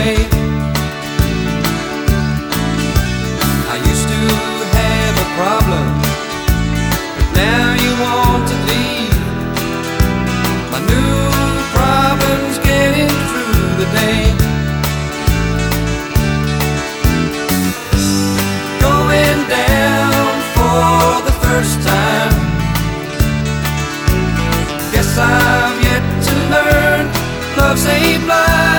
away. I used to have a problem, but now you want to leave. My new problem's getting through the day. Going down for the first time. Guess I've yet to learn love's a blind.